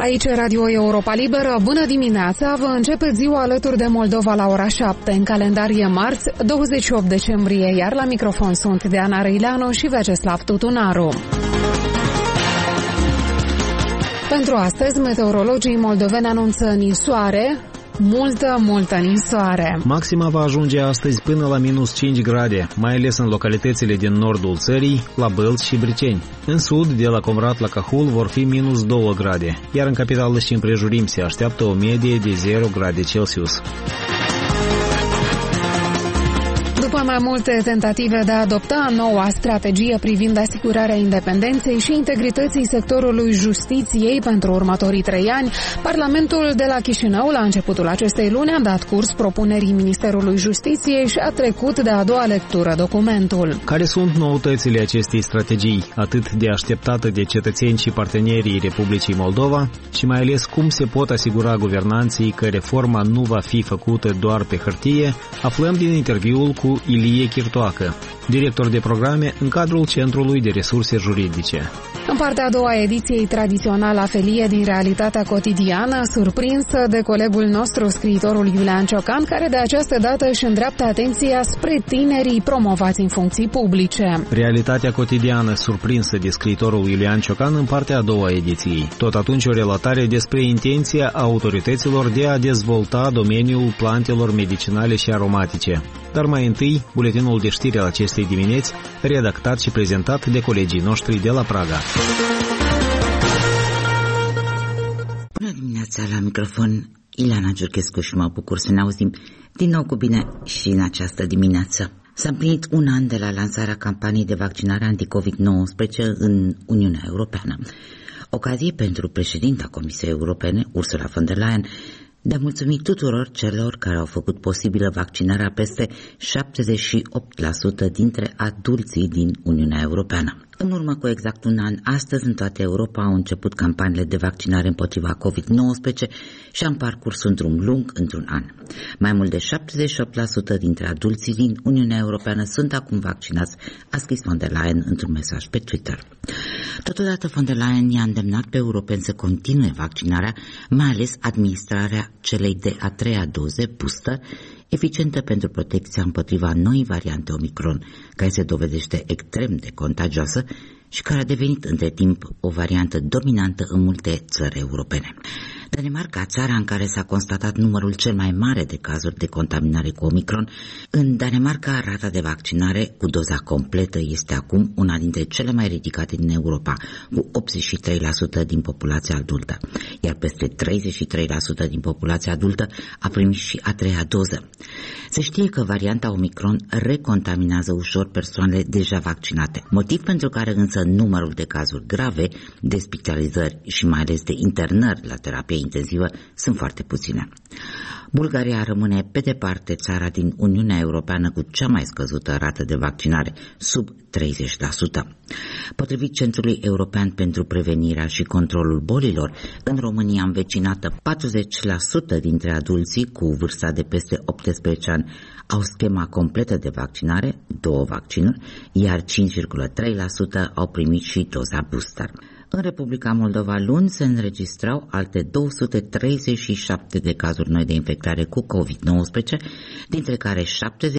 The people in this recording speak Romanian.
Aici Radio Europa Liberă. Bună dimineața! Vă începe ziua alături de Moldova la ora 7. În calendar e marți, 28 decembrie, iar la microfon sunt Diana Răileanu și Vyacheslav Tutunaru. Pentru astăzi, meteorologii moldoveni anunță ninsoare, multă ninsoare. Maxima va ajunge astăzi până la minus 5 grade, mai ales în localitățile din nordul țării, la Bălți și Briceni. În sud, de la Comrat la Cahul, vor fi minus 2 grade, iar în capitală și împrejurim se așteaptă o medie de 0 grade Celsius. După mai multe tentative de a adopta noua strategie privind asigurarea independenței și integrității sectorului justiției pentru următorii 3 ani, Parlamentul de la Chișinău, la începutul acestei luni, a dat curs propunerii Ministerului Justiției și a trecut de a doua lectură documentul. Care sunt noutățile acestei strategii, atât de așteptată de cetățeni și partenerii Republicii Moldova, și mai ales cum se pot asigura guvernanții că reforma nu va fi făcută doar pe hârtie, aflăm din interviul cu Ilie Chirtoacă, director de programe în cadrul Centrului de Resurse Juridice. În partea a doua a ediției tradițională a Felie din realitatea cotidiană, surprinsă de colegul nostru, scriitorul Iulian Ciocan, care de această dată își îndreaptă atenția spre tinerii promovați în funcții publice. Realitatea cotidiană, surprinsă de scriitorul Iulian Ciocan în partea a doua a ediției. Tot atunci o relatare despre intenția autorităților de a dezvolta domeniul plantelor medicinale și aromatice. Dar mai întâi, buletinul de știri al acestei dimineți, redactat și prezentat de colegii noștri de la Praga. Bună dimineața, la microfon Ileana Giurchescu și mă bucur să ne auzim din nou cu bine și în această dimineață. S-a împlinit un an de la lansarea campaniei de vaccinare anti-COVID-19 în Uniunea Europeană. Ocazie pentru președinta Comisiei Europene, Ursula von der Leyen, de a mulțumi tuturor celor care au făcut posibilă vaccinarea peste 78% dintre adulții din Uniunea Europeană. În urmă cu exact un an, astăzi în toată Europa au început campaniile de vaccinare împotriva COVID-19 și am parcurs un drum lung într-un an. Mai mult de 78% dintre adulții din Uniunea Europeană sunt acum vaccinați, a scris von der Leyen într-un mesaj pe Twitter. Totodată von der Leyen i-a îndemnat pe europeni să continue vaccinarea, mai ales administrarea celei de a 3-a doze booster, eficientă pentru protecția împotriva noii variante Omicron, care se dovedește extrem de contagioasă și care a devenit între timp o variantă dominantă în multe țări europene. Danemarca, țara în care s-a constatat numărul cel mai mare de cazuri de contaminare cu Omicron, în Danemarca rata de vaccinare cu doza completă este acum una dintre cele mai ridicate din Europa, cu 83% din populația adultă, iar peste 33% din populația adultă a primit și a 3-a doză. Se știe că varianta Omicron recontaminează ușor persoanele deja vaccinate, motiv pentru care însă numărul de cazuri grave, de spitalizări și mai ales de internări la terapie intensivă sunt foarte puține. Bulgaria rămâne pe departe țara din Uniunea Europeană cu cea mai scăzută rată de vaccinare, sub 30%. Potrivit Centrului European pentru Prevenirea și Controlul Bolilor, în România învecinată 40% dintre adulții cu vârsta de peste 18 ani au schema completă de vaccinare, 2 vaccinuri, iar 5,3% au primit și doza booster. În Republica Moldova luni se înregistrau alte 237 de cazuri noi de infectare cu COVID-19, dintre care 70